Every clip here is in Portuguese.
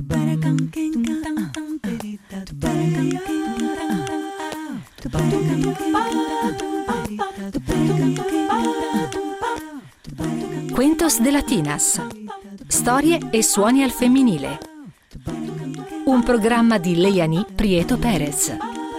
Cuentos de Latinas. Storie e suoni al femminile. Un programma di Leyani Prieto Pérez.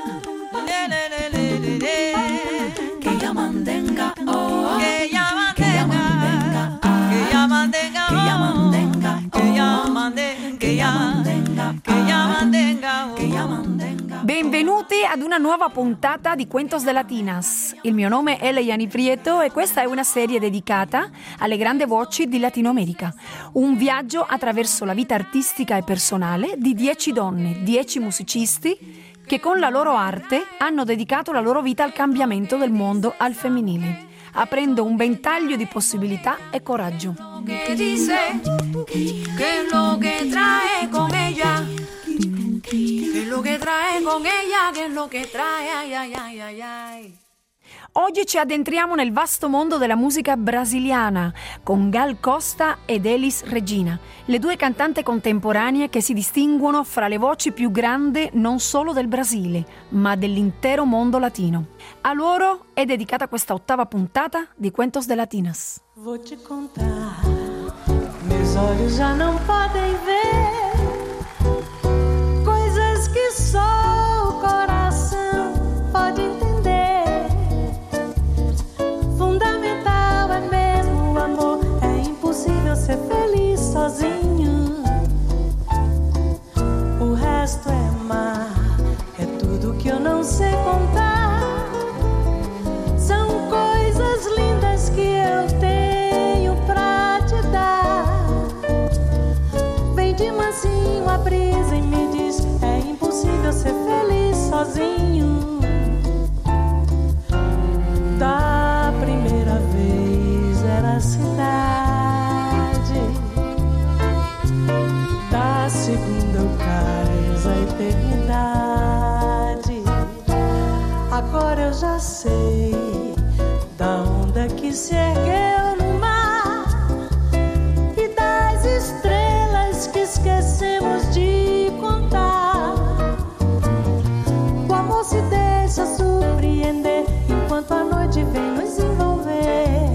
Benvenuti ad una nuova puntata di Cuentos de Latinas. Il mio nome è Leyani Prieto e questa è una serie dedicata alle grandi voci di Latino America. Un viaggio attraverso la vita artistica e personale di 10 donne, 10 musicisti che con la loro arte hanno dedicato la loro vita al cambiamento del mondo al femminile, aprendo un ventaglio di possibilità e coraggio. Que dice que lo que trae con ella, que lo que trae con ella, que lo que trae, ay, ay, ay, ay, ay. Oggi ci addentriamo nel vasto mondo della musica brasiliana con Gal Costa ed Elis Regina, le due cantanti contemporanee che si distinguono fra le voci più grandi non solo del Brasile, ma dell'intero mondo latino. A loro è dedicata questa ottava puntata di Cuentos de Latinas. Vou te contar, meus olhos já não podem ver coisas que só o coração pode entender. Fundamental é mesmo o amor, é impossível ser feliz sozinho. O resto é mar, é tudo que eu não sei contar. São coisas lindas que eu tenho pra te dar. Vem de mansinho a brisa e me diz, é impossível ser feliz sozinho. Da primeira vez era a cidade, da segunda o cais, a eternidade. Agora eu já sei da onda que se ergueu no mar e das estrelas que esquecemos de contar. O amor se deixa surpreender enquanto a noite vem nos envolver.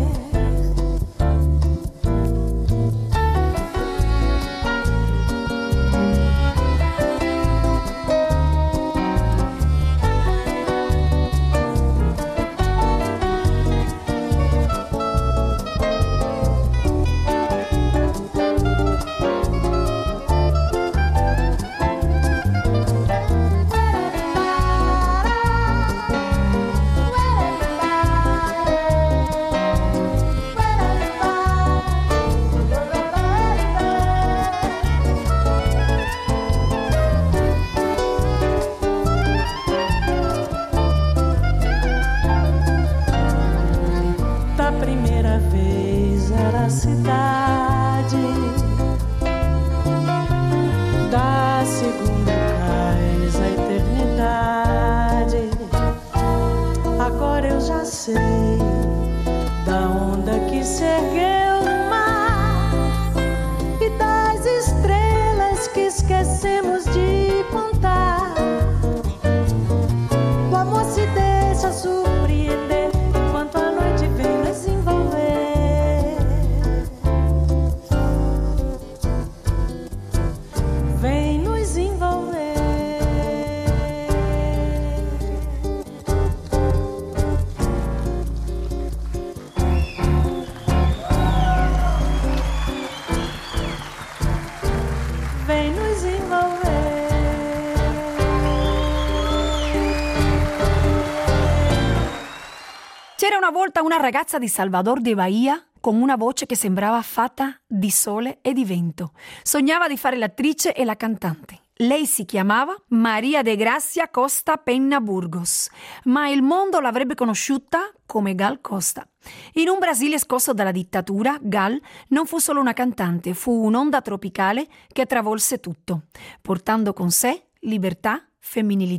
Una volta una ragazza di Salvador de Bahia con una voce che sembrava fatta di sole e di vento. Sognava di fare l'attrice e la cantante. Lei si chiamava Maria de Gracia Costa Penna Burgos, ma il mondo l'avrebbe conosciuta come Gal Costa. In un Brasile scosso dalla dittatura, Gal non fu solo una cantante, fu un'onda tropicale che travolse tutto, portando con sé libertà, femminilità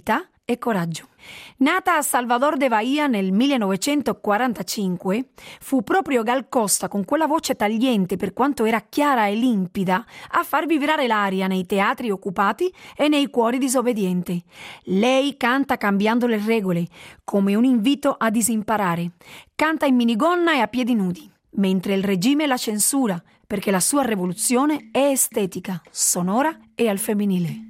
e coraggio. Nata a Salvador de Bahia nel 1945, fu proprio Gal Costa, con quella voce tagliente per quanto era chiara e limpida, a far vibrare l'aria nei teatri occupati e nei cuori disobbedienti. Lei canta cambiando le regole, come un invito a disimparare. Canta in minigonna e a piedi nudi, mentre il regime la censura, perché la sua rivoluzione è estetica, sonora e al femminile.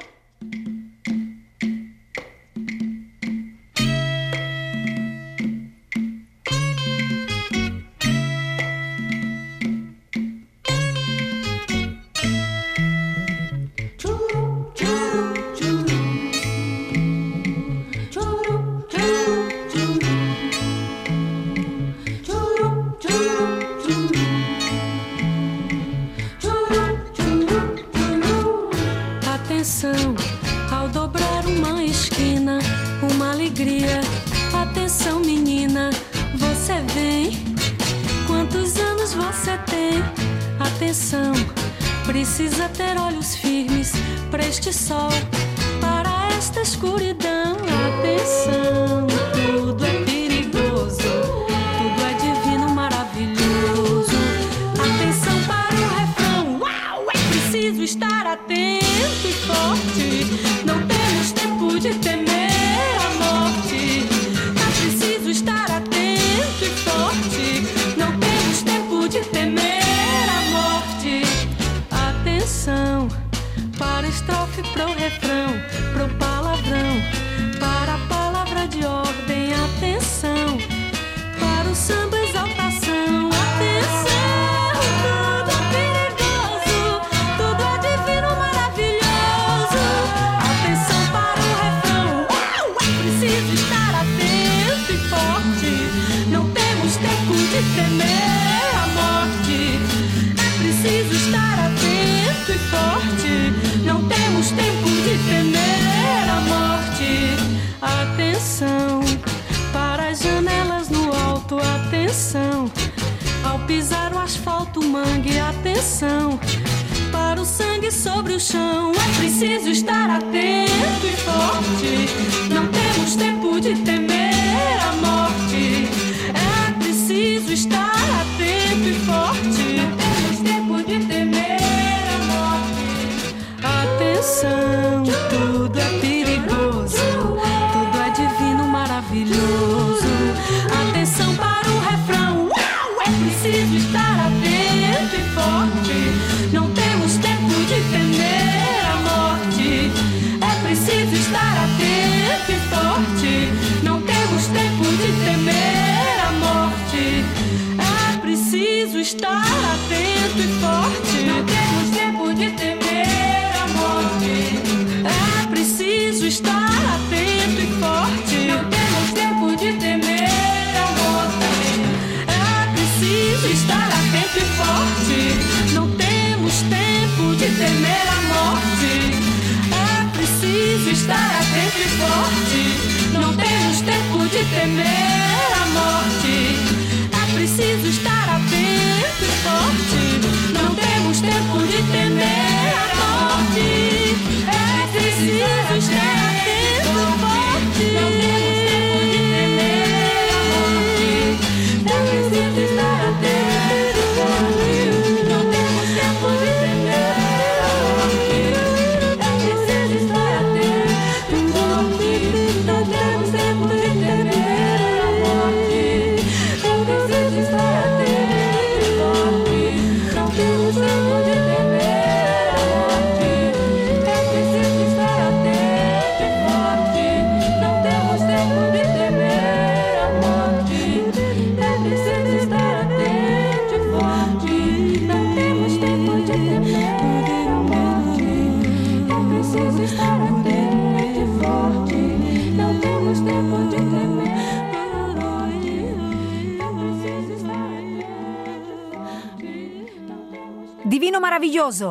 Ao dobrar uma esquina, uma alegria. Atenção, menina, você vem. Quantos anos você tem? Atenção, precisa ter olhos firmes para este sol, para esta escuridão. Atenção, tudo é perigoso, tudo é divino, maravilhoso. Atenção para o refrão. Uau, é preciso estar atento e forte. Não temos tempo de temer a morte. É preciso estar atento e forte. Não temos tempo de temer a morte. Atenção para a estrofe, pro refrão, pro palavrão, para a palavra de ordem. Atenção para o samba, exaltação. Atenção, tudo é perigoso, tudo é divino, maravilhoso. Atenção para o refrão. Uau, é preciso estar atento e forte. Não temos tempo de temer a morte. É preciso estar atento e forte. Não temos tempo de temer a morte. Atenção para as janelas no alto. Atenção ao pisar o asfalto, mangue. Atenção para o sangue sobre o chão. É preciso estar atento e forte. Não temos tempo de temer a morte. É preciso estar atento e forte. Não temos tempo de temer a morte. Atenção, tudo é perigoso, tudo é divino, maravilhoso. Atenção para o refrão. Uau, é preciso estar atento e forte. Não temos tempo de temer a morte. É preciso estar atento e forte. Não temos tempo de temer a morte. É preciso estar atento e forte. Não temos tempo de temer a morte. É preciso estar atento e forte. Não temos tempo de temer a morte. É preciso estar atento e forte. Não temos tempo de temer a morte. É preciso estar atento e forte. Não temos tempo de temer a morte. É preciso estar atento e forte. Não temos tempo de temer a morte. É preciso estar atento e forte. Não temos tempo de temer a morte. É preciso estar atento e forte. Não temos tempo de temer a morte. É preciso estar atento e forte. Não temos tempo de temer a morte. É preciso estar atento e forte. Não temos tempo de temer a morte. É preciso estar atento e forte. Não temos tempo de temer a morte. É preciso estar atento e forte. Não temos tempo de temer a morte. É preciso estar atento e forte. Não temos tempo de temer a morte. É preciso estar atento e forte. Divino Maraviglioso,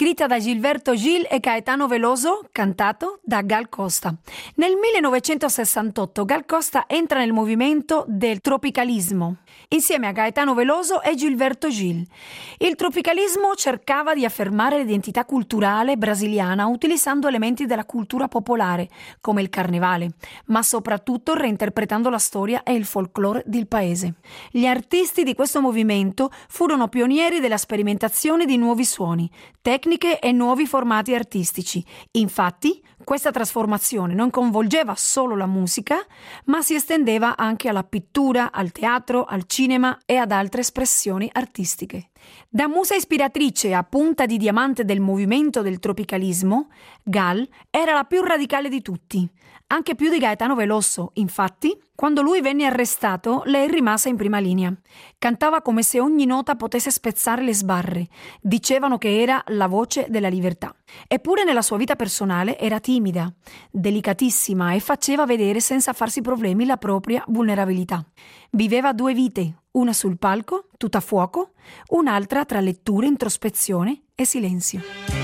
scritta da Gilberto Gil e Caetano Veloso, cantato da Gal Costa. Nel 1968 Gal Costa entra nel movimento del tropicalismo, insieme a Caetano Veloso e Gilberto Gil. Il tropicalismo cercava di affermare l'identità culturale brasiliana utilizzando elementi della cultura popolare, come il carnevale, ma soprattutto reinterpretando la storia e il folklore del paese. Gli artisti di questo movimento furono pionieri della sperimentazione di nuovi suoni, tecniche e nuovi formati artistici. Infatti, questa trasformazione non coinvolgeva solo la musica, ma si estendeva anche alla pittura, al teatro, al cinema e ad altre espressioni artistiche. Da musa ispiratrice a punta di diamante del movimento del tropicalismo, Gal era la più radicale di tutti, anche più di Gaetano Veloso. Infatti, quando lui venne arrestato, lei rimase in prima linea. Cantava come se ogni nota potesse spezzare le sbarre. Dicevano che era la voce della libertà. Eppure nella sua vita personale era timida, delicatissima e faceva vedere senza farsi problemi la propria vulnerabilità. Viveva due vite, una sul palco, tutta a fuoco, un'altra tra letture, introspezione e silenzio.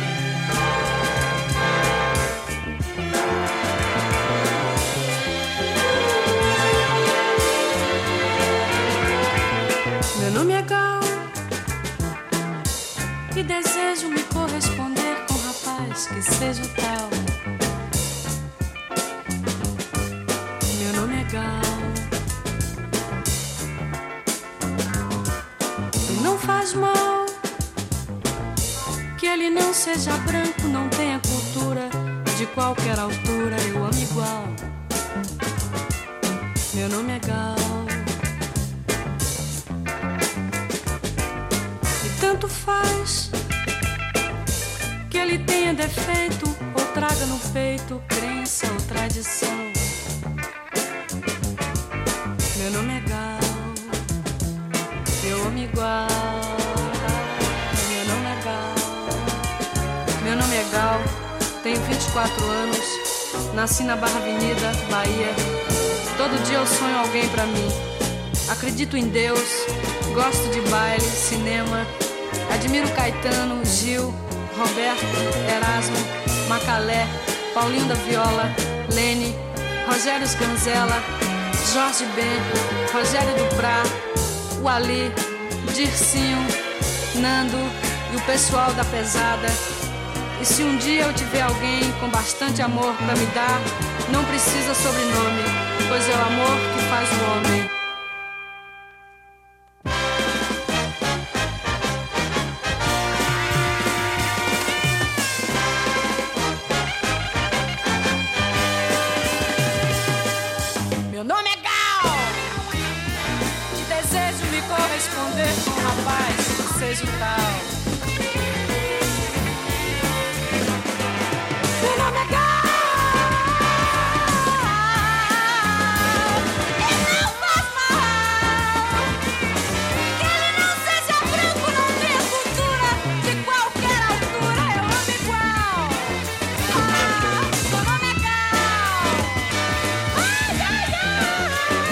Meu nome é Gal e desejo me corresponder com um rapaz que seja o tal. Meu nome é Gal e não faz mal que ele não seja branco, não tenha cultura de qualquer altura, eu amo igual. Meu nome é Gal. Tanto faz que ele tenha defeito ou traga no peito crença ou tradição. Meu nome é Gal, eu amo igual. Meu nome é Gal. Meu nome é Gal, tenho 24 anos, nasci na Barra Avenida, Bahia. Todo dia eu sonho alguém pra mim. Acredito em Deus, gosto de baile, cinema. Admiro Caetano, Gil, Roberto, Erasmo, Macalé, Paulinho da Viola, Lene, Rogério Sganzella, Jorge Ben, Rogério Duprá, o Ali, Dircinho, Nando e o pessoal da pesada. E se um dia eu tiver alguém com bastante amor pra me dar, não precisa sobrenome, pois é o amor que faz o homem. Corresponder com um rapaz que seja o tal. Meu nome é Gal e não faz mal que ele não seja branco, não tenha cultura de qualquer altura, eu amo igual. Meu nome é Gal. Ai, ai, ai.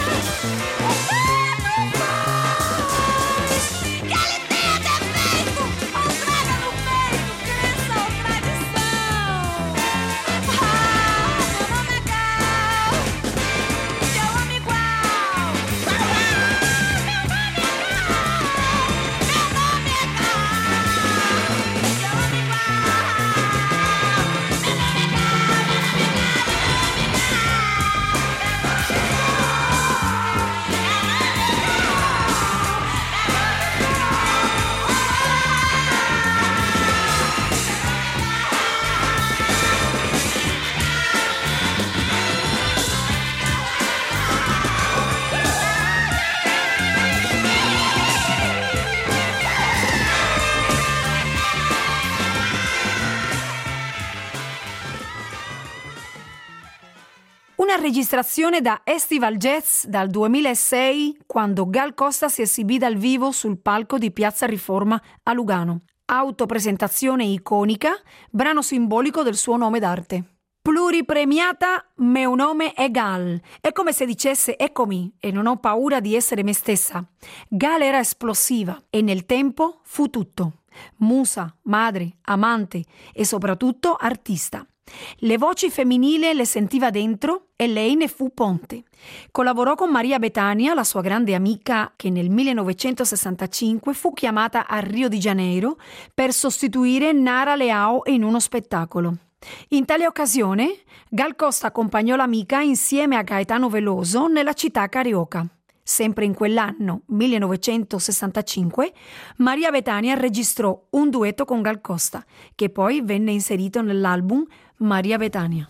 Una registrazione da Estival Jazz dal 2006, quando Gal Costa si esibì dal vivo sul palco di Piazza Riforma a Lugano. Autopresentazione iconica, brano simbolico del suo nome d'arte. Pluripremiata, meu nome è Gal. È come se dicesse eccomi e non ho paura di essere me stessa. Gal era esplosiva e nel tempo fu tutto. musa, madre, amante e soprattutto artista. Le voci femminili le sentiva dentro e lei ne fu ponte. Collaborò con Maria Bethânia, la sua grande amica, che nel 1965 fu chiamata a Rio de Janeiro per sostituire Nara Leão in uno spettacolo. In tale occasione, Gal Costa accompagnò l'amica insieme a Gaetano Veloso nella città carioca. Sempre in quell'anno, 1965, Maria Bethânia registrò un duetto con Gal Costa, che poi venne inserito nell'album Maria Bethânia.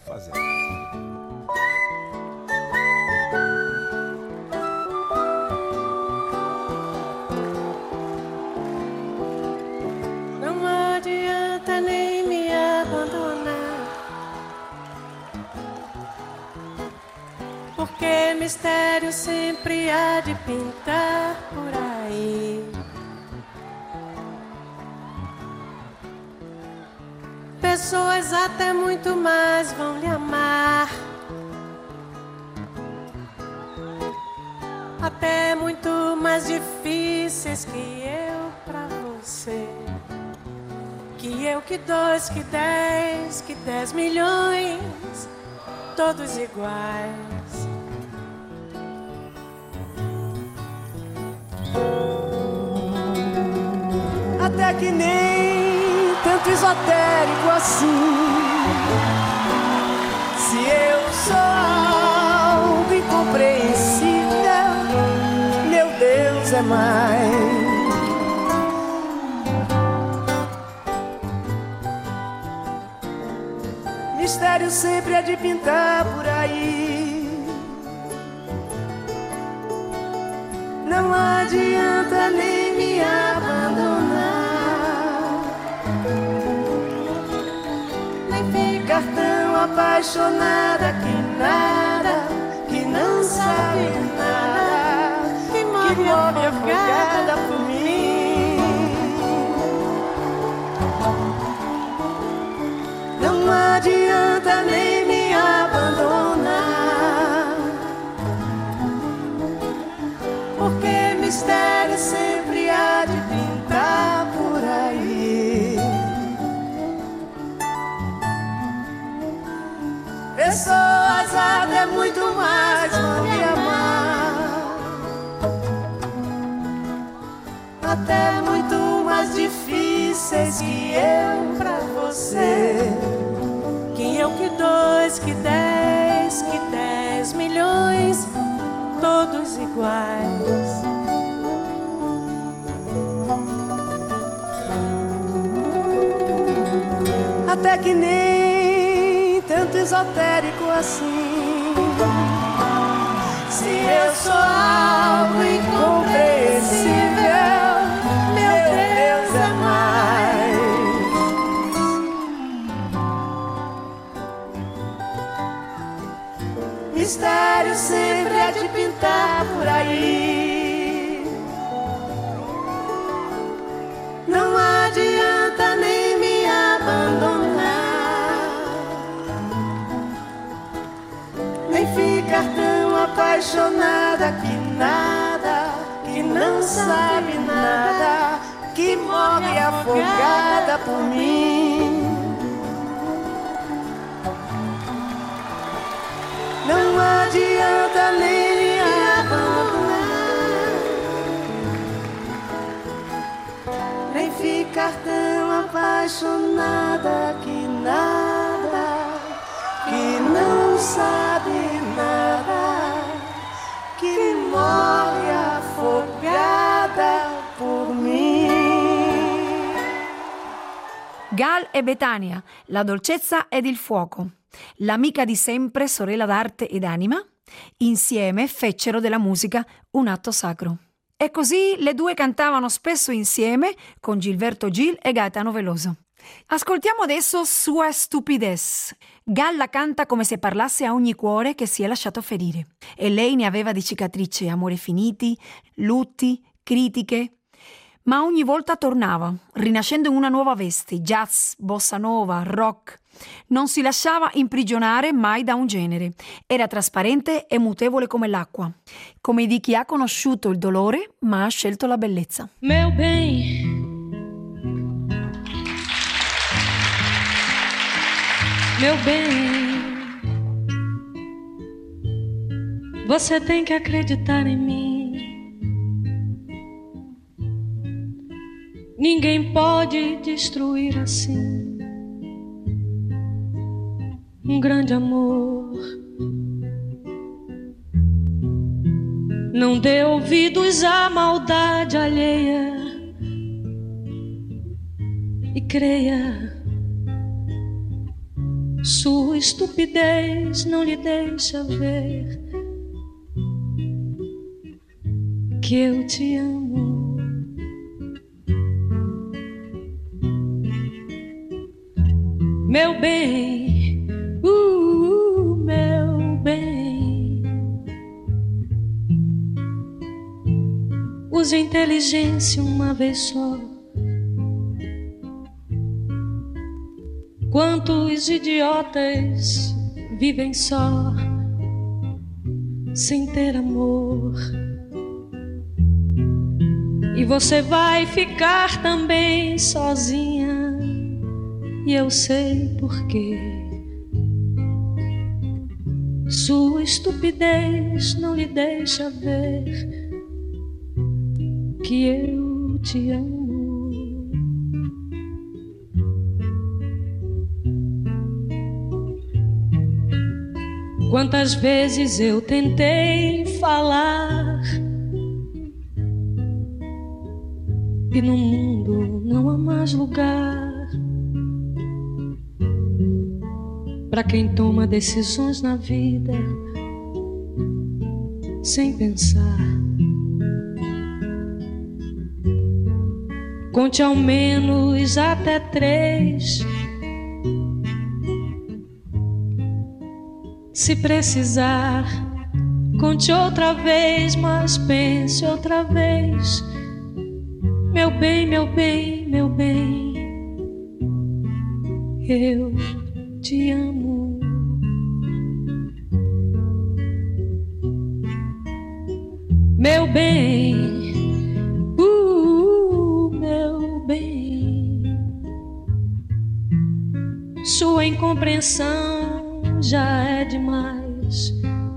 Não adianta nem me abandonar, porque mistério sempre há de pintar por aí. Pessoas até muito mais vão lhe amar, até muito mais difíceis que eu pra você. Que eu, que dois, que 10 milhões, todos iguais. Até que nem tanto esotérico assim. Se eu sou algo incompreensível, meu Deus é mais. Mistério sempre é de pintar por aí. Não adianta nem me abandonar, nem ficar tão apaixonada que nada, que não sabe nada, que morre afogada por mim. Não adianta nem me abandonar, porque mistério sempre há de pintar por aí. Pessoas até muito mais vão me amar, até muito mais difíceis que eu pra você. Que eu, que dois, que 10 milhões, todos iguais. Até que nem tanto esotérico assim. Se eu sou algo incompreensível, meu Deus é mais. Mistério sempre é de pintar por aí. Não adianta nem me abandonar, nem ficar tão apaixonada que nada, que não sabe nada, que morre afogada por mim. Não adianta nem me abandonar, nem ficar tão apaixonada que nada, que não sabe nada, que morre afogada por mim. Gal e Bethânia, la dolcezza ed il fuoco. L'amica di sempre, sorella d'arte ed anima, insieme fecero della musica un atto sacro. E così le due cantavano spesso insieme con Gilberto Gil e Gaetano Veloso. Ascoltiamo adesso Sua Stupidez. Gal la canta come se parlasse a ogni cuore che si è lasciato ferire. E lei ne aveva di cicatrici, amori finiti, lutti, critiche. Ma ogni volta tornava, rinascendo in una nuova veste, jazz, bossa nova, rock. Non si lasciava imprigionare mai da un genere. Era trasparente e mutevole come l'acqua. Come di chi ha conosciuto il dolore, ma ha scelto la bellezza. Meu bem, Meu bem, você tem que acreditar em mim. Ninguém pode destruir assim um grande amor. Não dê ouvidos à maldade alheia e creia. Sua estupidez não lhe deixa ver que eu te amo. Meu bem, meu bem, use a inteligência uma vez só. Quantos idiotas vivem só, sem ter amor. E você vai ficar também sozinha, e eu sei porquê. Sua estupidez não lhe deixa ver que eu te amo. Quantas vezes eu tentei falar que no mundo não há mais lugar para quem toma decisões na vida sem pensar. Conte ao menos até 3. Se precisar, conte outra vez, mas pense outra vez. Meu bem, meu bem, meu bem, eu te amo. Meu bem, meu bem, sua incompreensão já é demais.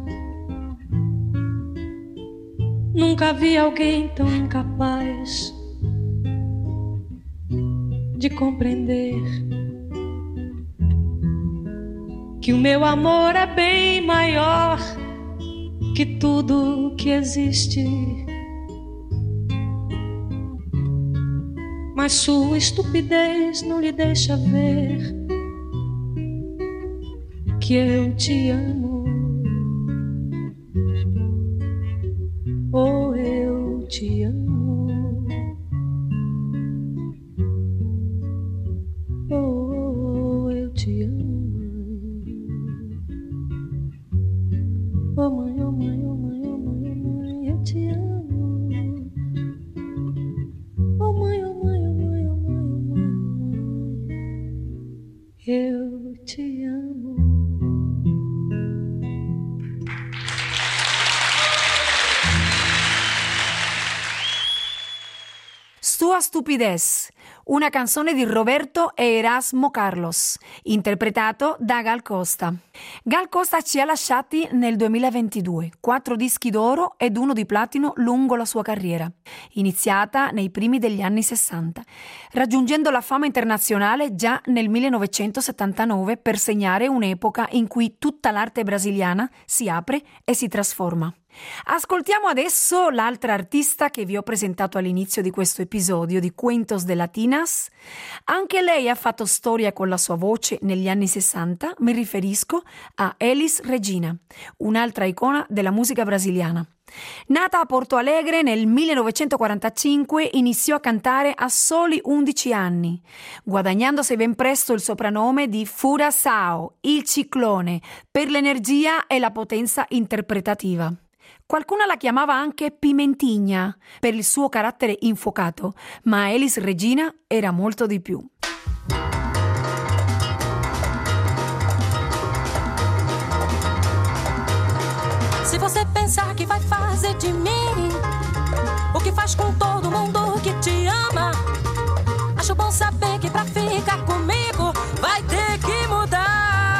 Nunca vi alguém tão incapaz de compreender que o meu amor é bem maior que tudo que existe. Mas sua estupidez não lhe deixa ver que eu te amo. Oh, eu te amo. Oh, eu te amo. Oh, mãe, oh, mãe, oh, mãe, oh, mãe, oh, mãe, eu te amo. Oh, mãe, oh, mãe, oh, mãe, oh, mãe, oh, mãe, eu te amo. Sua stupidez, una canzone di Roberto e Erasmo Carlos, interpretato da Gal Costa. Gal Costa ci ha lasciati nel 2022, 4 dischi d'oro ed 1 di platino lungo la sua carriera, iniziata nei primi degli anni 60, raggiungendo la fama internazionale già nel 1979 per segnare un'epoca in cui tutta l'arte brasiliana si apre e si trasforma. Ascoltiamo adesso l'altra artista che vi ho presentato all'inizio di questo episodio di Cuentos de Latinas. Anche lei ha fatto storia con la sua voce negli anni 60, mi riferisco a Elis Regina, un'altra icona della musica brasiliana. Nata a Porto Alegre nel 1945, iniziò a cantare a soli 11 anni, guadagnandosi ben presto il soprannome di Furaçao, il ciclone, per l'energia e la potenza interpretativa. Qualcuno la chiamava anche Pimentinha per il suo carattere infuocato, ma Elis Regina era molto di più. Se você pensar que vai fazer de mim o que faz com todo mundo que te ama, acho bom saber que pra ficar comigo vai ter que mudar.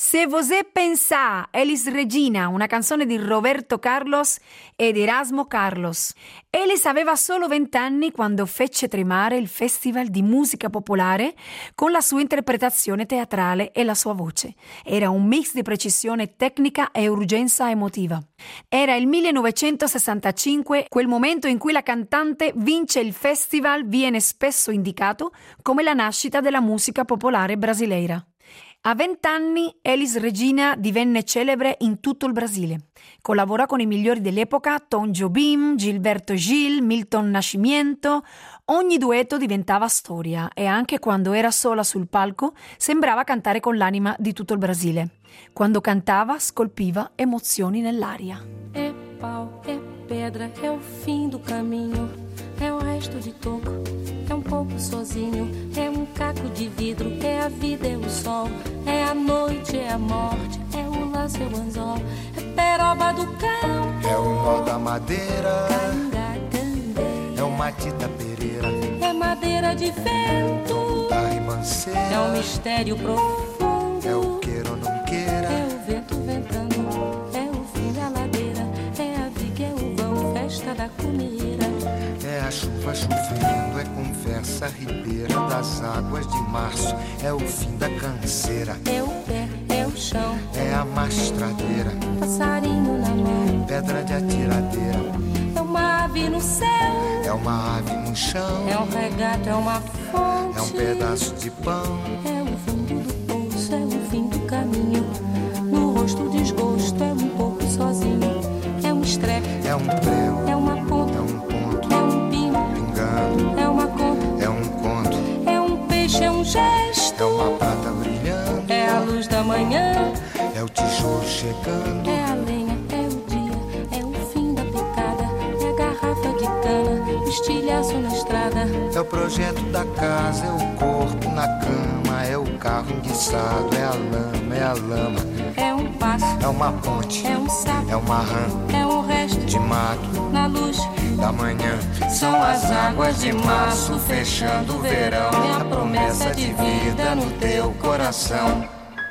Se você pensar, Elis Regina, una canzone di Roberto Carlos ed Erasmo Carlos. Elis aveva solo 20 anni quando fece tremare il Festival di Musica Popolare con la sua interpretazione teatrale e la sua voce. Era un mix di precisione tecnica e urgenza emotiva. Era il 1965, quel momento in cui la cantante vince il festival viene spesso indicato come la nascita della musica popolare brasileira. A 20 anni Elis Regina divenne celebre in tutto il Brasile. Collabora con i migliori dell'epoca, Tom Jobim, Gilberto Gil, Milton Nascimento. Ogni duetto diventava storia e anche quando era sola sul palco sembrava cantare con l'anima di tutto il Brasile. Quando cantava scolpiva emozioni nell'aria. É pau, é pedra, é o fim do caminho, é o resto de toco, é um pouco sozinho, é um caco de vidro, é a vida, é o sol, é a noite, é a morte, é o laço, é o anzol, é peroba do campo, é o nó da madeira, canga, é o matita pereira, é madeira de vento, da ribanceira, é um mistério profundo, é o queira ou não queira, é o vento ventando, é o fim da ladeira, é a viga, é o vão, festa da cumeira. É a chuva chovendo, é conversa ribeira das águas de março, é o fim da canseira, é o pé, é o chão, é a mastradeira, passarinho na mão, pedra de atiradeira, é uma ave no céu, é uma ave no chão, é um regato, é uma fonte, é um pedaço de pão, é o fundo do poço, é o fim do caminho, no rosto o desgosto, é um pouco sozinho, é um estrepe, é um prego, é uma ponta, é um ponto, é um pino, pingando, é uma conta, é um conto, é um peixe, é um gesto, é uma prata brilhando, é a luz da manhã, é o tijolo chegando, é a lenha, é o dia, é o fim da picada, é a garrafa de cana, o estilhaço na estrada, é o projeto da casa, é o corpo na cama, é o carro enguiçado, é a lama, é a lama, é um passo, é uma ponte, é um sapo, é uma rã é um resto de mato na luz da manhã. São as águas de março fechando o verão, é a promessa de vida no teu coração.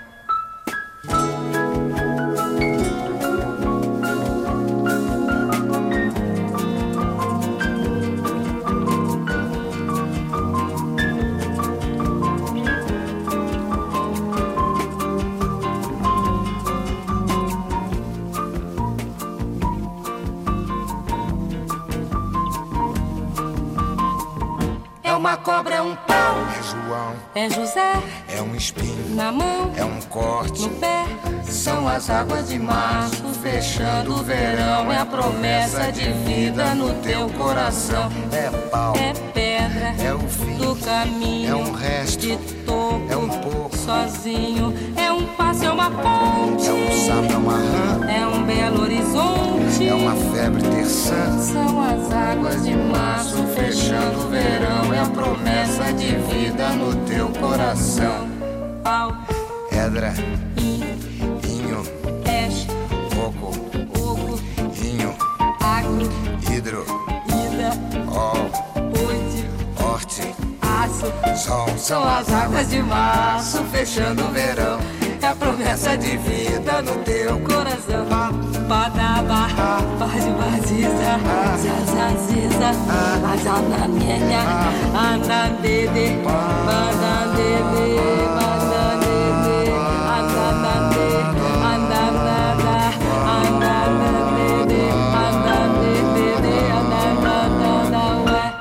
Uma cobra, é um pau, é João, é José, é um espinho na mão, é um corte no pé, são as águas de março fechando o verão, é a promessa de vida no teu coração. É pau, é pedra, é o fim do caminho, é um resto de toco, é um pouco sozinho, é um passo, é uma ponte, é um sapo, é uma rã, é um belo horizonte, é uma febre terçã. São as águas de março fechando o verão, é a promessa de vida no teu coração. Pau, pedra, inho, peixe, coco, oco, inho, agro, hidro, ida, ol, urte, horte, aço, sol. São as águas de março fechando o verão, é a promessa de vida no teu coração. Badaba, Bajibaziza, Zazaziza, Bazanamienya, Andandede, Bandandede, Bandandede, Andandande, Andandada, Andandede, Andandede, Andandada, ué.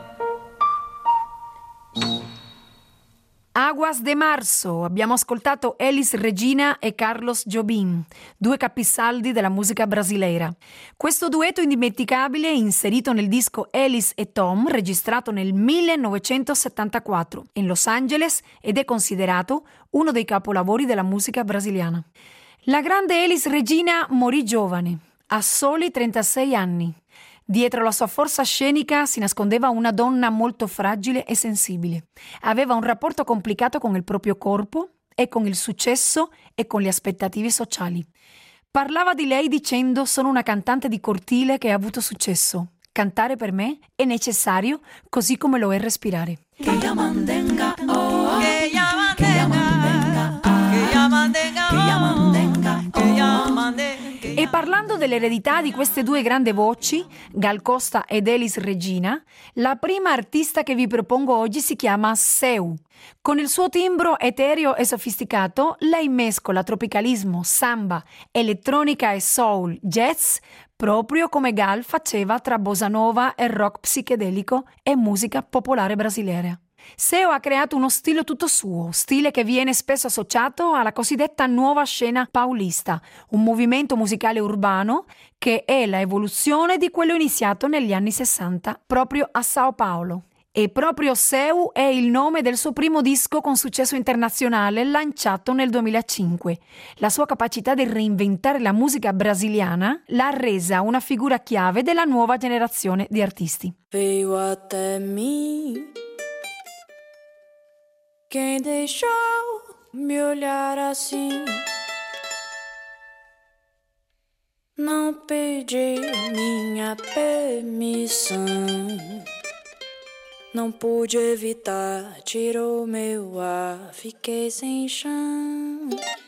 Aguas de Marzo, abbiamo ascoltato Elis Regina e Carlos Jobim, due capisaldi della musica brasileira. Questo duetto indimenticabile è inserito nel disco Elis e Tom, registrato nel 1974 in Los Angeles ed è considerato uno dei capolavori della musica brasiliana. La grande Elis Regina morì giovane, a soli 36 anni. Dietro la sua forza scenica si nascondeva una donna molto fragile e sensibile. Aveva un rapporto complicato con il proprio corpo e con il successo e con le aspettative sociali. Parlava di lei dicendo: sono una cantante di cortile che ha avuto successo. Cantare per me è necessario, così come lo è respirare. Que ella mandenga, oh, que ella mandenga, que ella mandenga, oh. Parlando dell'eredità di queste due grandi voci, Gal Costa ed Elis Regina, la prima artista che vi propongo oggi si chiama Seu. Con il suo timbro etereo e sofisticato, lei mescola tropicalismo, samba, elettronica e soul, jazz, proprio come Gal faceva tra bossa nova e rock psichedelico e musica popolare brasiliera. Seu ha creato uno stile tutto suo, stile che viene spesso associato alla cosiddetta nuova scena paulista, un movimento musicale urbano che è la evoluzione di quello iniziato negli anni 60 proprio a Sao Paulo. E proprio Seu è il nome del suo primo disco con successo internazionale lanciato nel 2005. La sua capacità di reinventare la musica brasiliana l'ha resa una figura chiave della nuova generazione di artisti. Veio até mim quem deixou me olhar assim. Não pedi minha permissão. Não pude evitar, tirou meu ar, fiquei sem chão.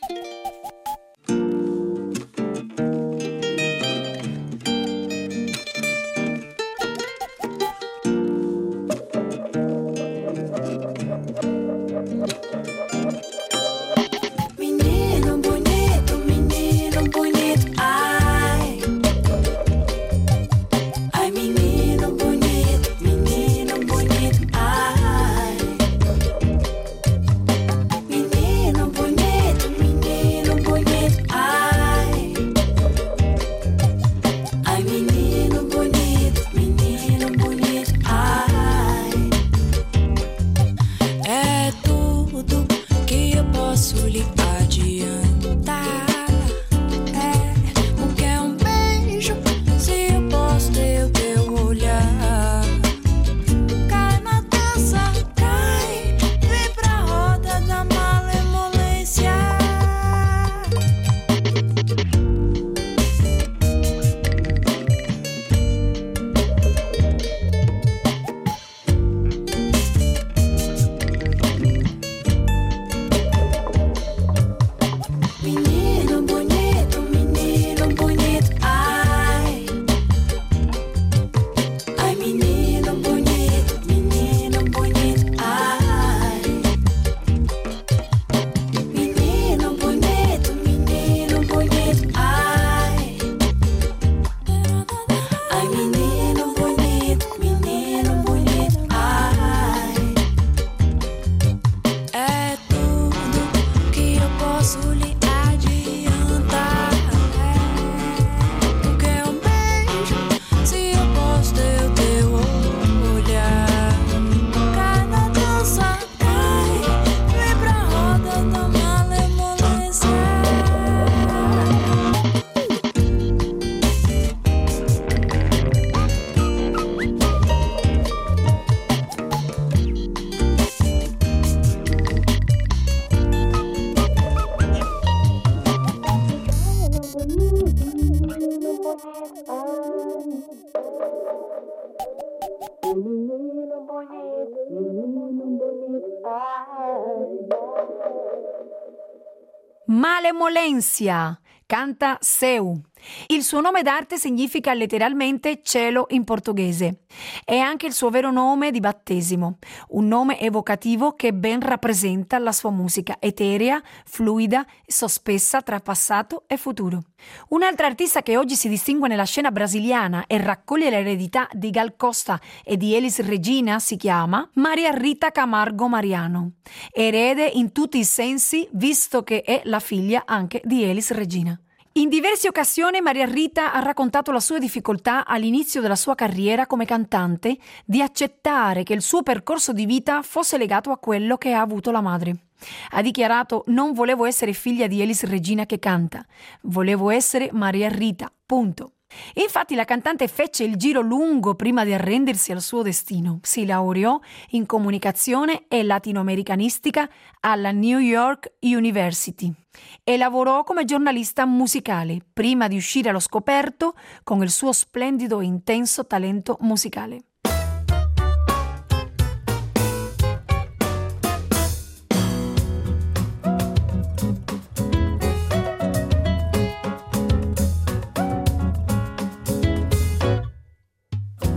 Malemolência, canta Seu. Il suo nome d'arte significa letteralmente cielo in portoghese. È anche il suo vero nome di battesimo, un nome evocativo che ben rappresenta la sua musica eterea, fluida, sospesa tra passato e futuro. Un'altra artista che oggi si distingue nella scena brasiliana e raccoglie l'eredità di Gal Costa e di Elis Regina si chiama Maria Rita Camargo Mariano, erede in tutti i sensi visto che è la figlia anche di Elis Regina. In diverse occasioni Maria Rita ha raccontato la sua difficoltà all'inizio della sua carriera come cantante di accettare che il suo percorso di vita fosse legato a quello che ha avuto la madre. Ha dichiarato: non volevo essere figlia di Elis Regina che canta, volevo essere Maria Rita, punto. Infatti la cantante fece il giro lungo prima di arrendersi al suo destino. Si laureò in comunicazione e latinoamericanistica alla New York University e lavorò come giornalista musicale prima di uscire allo scoperto con il suo splendido e intenso talento musicale.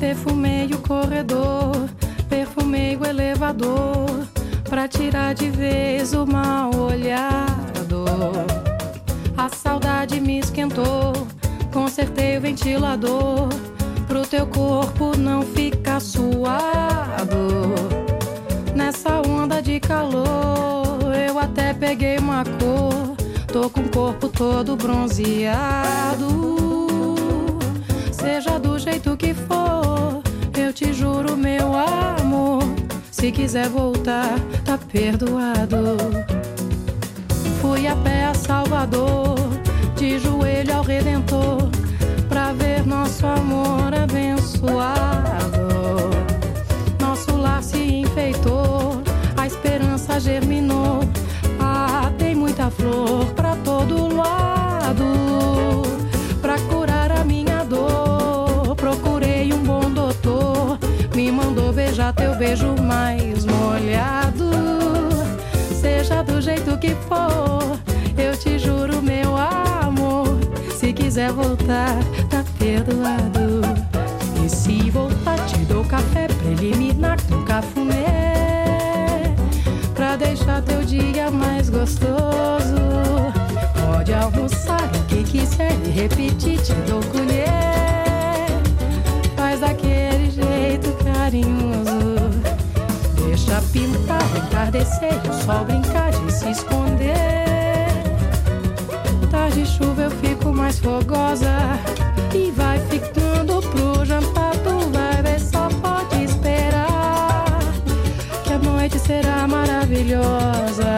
Perfumei o corredor, perfumei o elevador, pra tirar de vez o mal olhado. A saudade me esquentou, consertei o ventilador, pro teu corpo não ficar suado. Nessa onda de calor, eu até peguei uma cor, tô com o corpo todo bronzeado. Seja do jeito que for, eu te juro, meu amor, se quiser voltar, tá perdoado. Fui a pé a Salvador, de joelho ao Redentor, pra ver nosso amor abençoado. Nosso lar se enfeitou, a esperança germinou. Ah, tem muita flor pra todo lado. Pra curar a minha dor, procurei um bom doutor, me mandou beijar teu beijo mais molhado. Seja do jeito que for, eu te juro, meu amor, se quiser voltar, tá perdoado. E se voltar, te dou café preliminar com cafuné, pra deixar teu dia mais gostoso. Pode almoçar o que quiser e repetir, te dou colher, faz daquele jeito carinhoso. Deixa pintar, entardecer, o sol brincar de se esconder. Tarde de chuva eu fico mais fogosa, e vai ficando pro jantar, tu vai ver, só pode esperar, que a noite será maravilhosa.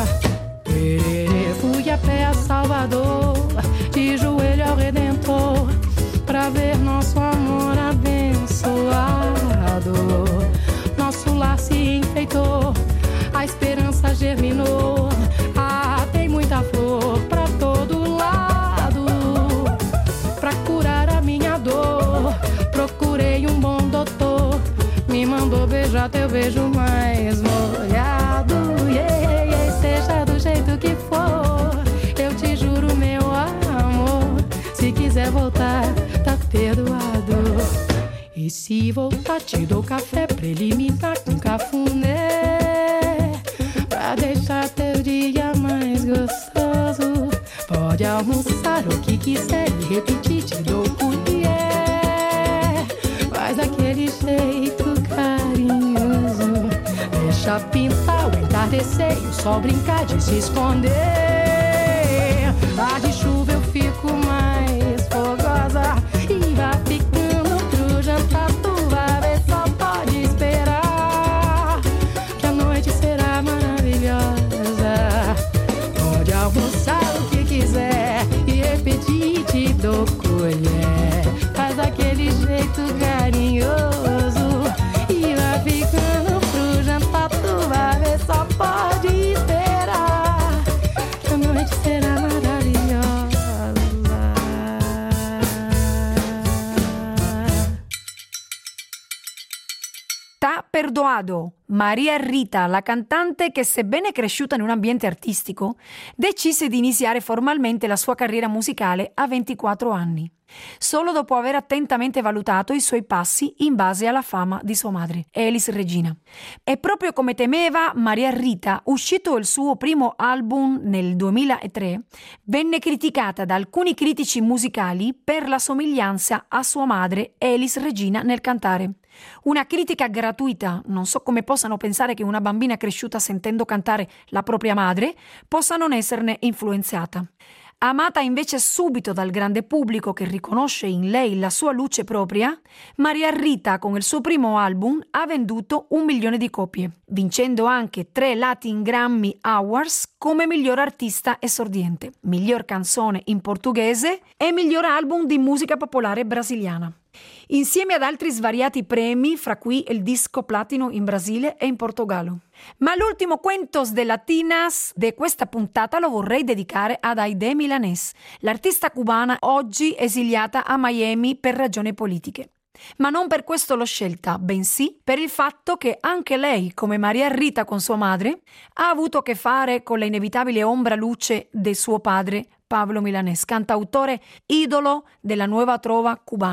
Fui a pé a Salvador, de joelho ao Redentor, pra ver nosso amor abençoado. Nosso lar se enfeitou, a esperança germinou. Ah, tem muita flor pra todo lado. Pra curar a minha dor, procurei um bom doutor, me mandou beijar teu beijo mais molhado. Yeah, yeah, seja do jeito que for, eu te juro, meu amor, se quiser voltar, tá perdoado. E se voltar, te dou café preliminar com cafuné, pra deixar teu dia mais gostoso. Pode almoçar o que quiser e repetir, te dou colher, faz daquele jeito carinhoso. Deixa pintar o entardecer e o sol brincar de se esconder. Tarde de chuva eu fico mais fogosa, e vai ficando pro jantar, tu vai ver, só pode esperar, que a noite será maravilhosa. Pode almoçar o que quiser e repetir, te dou colher, faz daquele jeito carinhoso, e vai ficando pro jantar, tu vai ver, só pode esperar, que a noite será maravilhosa. T'ha perdoado. Maria Rita, la cantante che, sebbene cresciuta in un ambiente artistico, decise di iniziare formalmente la sua carriera musicale a 24 anni, solo dopo aver attentamente valutato i suoi passi in base alla fama di sua madre, Elis Regina. E proprio come temeva Maria Rita, uscito il suo primo album nel 2003, venne criticata da alcuni critici musicali per la somiglianza a sua madre, Elis Regina, nel cantare. Una critica gratuita. Non so come possano pensare che una bambina cresciuta sentendo cantare la propria madre possa non esserne influenzata. Amata invece subito dal grande pubblico che riconosce in lei la sua luce propria, Maria Rita con il suo primo album ha venduto 1 milione di copie, vincendo anche 3 Latin Grammy Awards come miglior artista esordiente, miglior canzone in portoghese e miglior album di musica popolare brasiliana, insieme ad altri svariati premi, fra cui il disco platino in Brasile e in Portogallo. Ma l'ultimo Cuentos de Latinas di questa puntata lo vorrei dedicare ad Aide Milanés, l'artista cubana oggi esiliata a Miami per ragioni politiche. Ma non per questo l'ho scelta, bensì per il fatto che anche lei, come Maria Rita con sua madre, ha avuto a che fare con l'inevitabile ombra luce di suo padre Pablo Milanés, cantautore idolo della nuova trova cubana.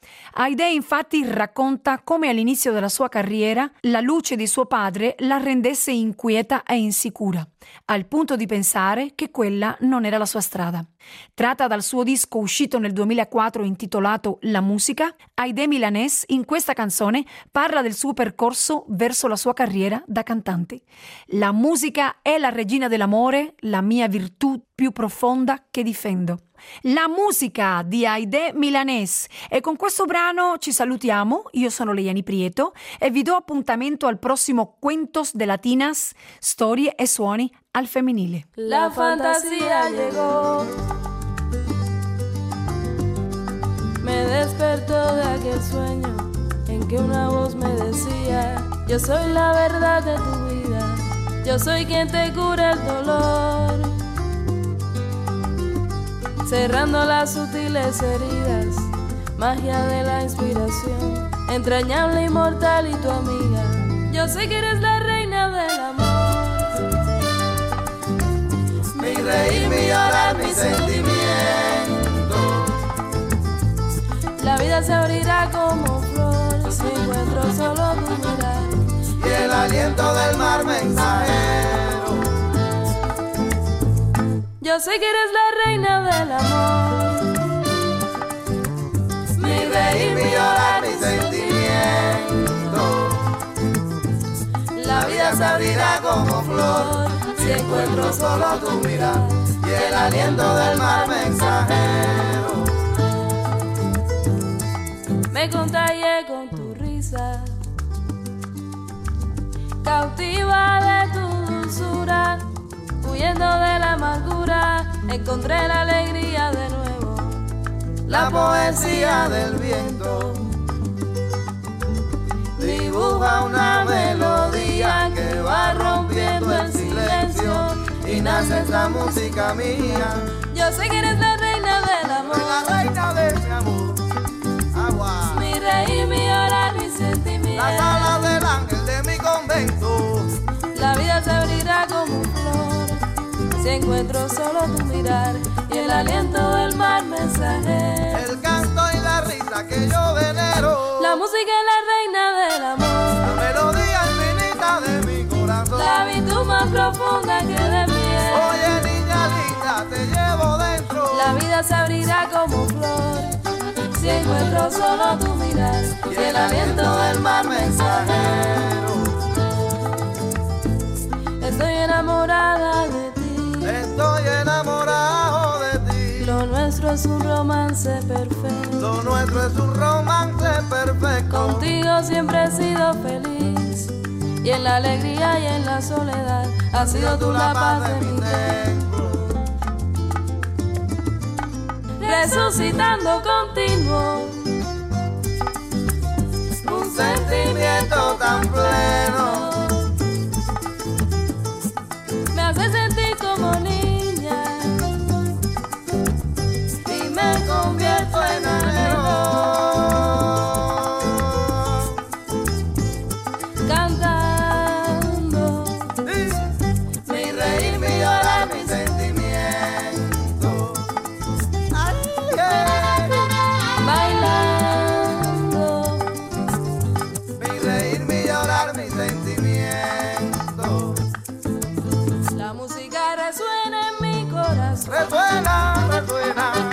Aidé infatti racconta come all'inizio della sua carriera la luce di suo padre la rendesse inquieta e insicura, al punto di pensare che quella non era la sua strada. Tratta dal suo disco uscito nel 2004 intitolato La musica, Aidé Milanés in questa canzone parla del suo percorso verso la sua carriera da cantante. La musica è la regina dell'amore, la mia virtù più profonda che difendo. La musica di Aidé Milanés. E con questo brano ci salutiamo. Io sono Leyani Prieto e vi do appuntamento al prossimo Cuentos de Latinas, storie e suoni al femminile. La fantasía llegó, me despertó de aquel sueño en que una voz me decía: yo soy la verdad de tu vida, yo soy quien te cura el dolor. Cerrando las sutiles heridas, magia de la inspiración, entrañable, inmortal y tu amiga. Yo sé que eres la reina del amor. Mi reír, mi llorar, mi sentimiento. La vida se abrirá como flor si encuentro solo tu mirar. Y el aliento del mar mensajero. Yo sé que eres la reina del amor. Mi reír, mi llorar, mi sentimiento. La vida se abrirá como flor si encuentro solo tu mirar y el aliento del mar mensajero. Me contagié con tu risa, cautiva de tu dulzura. Huyendo de la amargura, encontré la alegría de nuevo. La poesía del viento dibuja una melodía que va rompiendo el silencio y nace esta música mía. Yo sé que eres la reina del amor, la reina de mi amor. Agua. Mi reír, mi llorar, mi sentimiento. Las alas del ángel de mi convento. La vida se abrirá como flor si encuentro solo tu mirar y el aliento del mar mensajero. El canto y la risa que yo venero. La música es la reina del amor. La melodía infinita de mi corazón. La virtud más profunda que de pie. Oye niña linda, te llevo dentro. La vida se abrirá como flor si encuentro solo tu mirar y el aliento del mar mensajero. Estoy enamorada de ti. Estoy enamorado de ti. Lo nuestro es un romance perfecto. Lo nuestro es un romance perfecto. Contigo siempre he sido feliz. Y en la alegría y en la soledad has sido tú la paz de mi templo. Resucitando continuo. Un sentimiento tan pleno. Me hace sentir como niña y me convierto en anhelo, cantando. Mi reír, mi llorar, mi sentimiento. Ay, bailando. Mi reír, mi llorar, mi sentimiento. La música resuena en mi corazón. Resuena, resuena.